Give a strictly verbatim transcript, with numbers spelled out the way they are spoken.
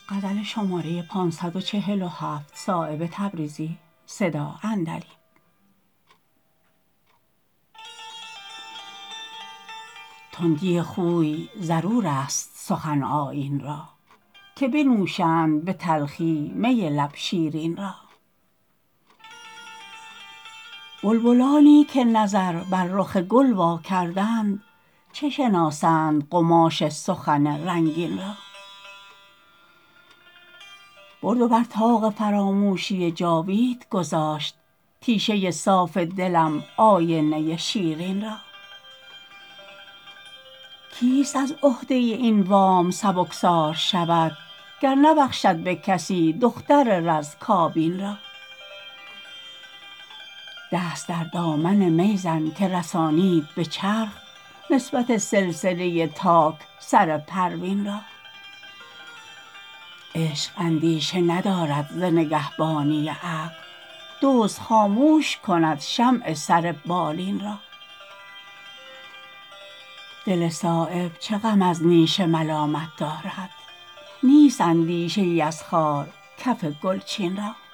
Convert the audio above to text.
غزل شماره پانصد و چهل و هفت صایب تبریزی صدا اندلی. تندی خوی ضرور است سخن آیین را، که بنوشند به تلخی می لب شیرین را. بلبلانی که نظر بر رخ گل وا کردند، چه شناسند قماش سخن رنگین را. برد و بر طاق فراموشی جاوید گذاشت، تیشه صاف دلم آینه شیرین را. کیست از عهده این وام سبکسار شود، گر نبخشد به کسی دختر رز کابین را. دست در دامن می زن که رسانید به چرخ، نسبت سلسله تاک سر پروین را. عشق اندیشه ندارد ز نگهبانی عقل، دزد خاموش کند شمع سر بالین را. دل صایب چه غم از نیش ملامت دارد، نیست اندیشه ای از خار کف گلچین را.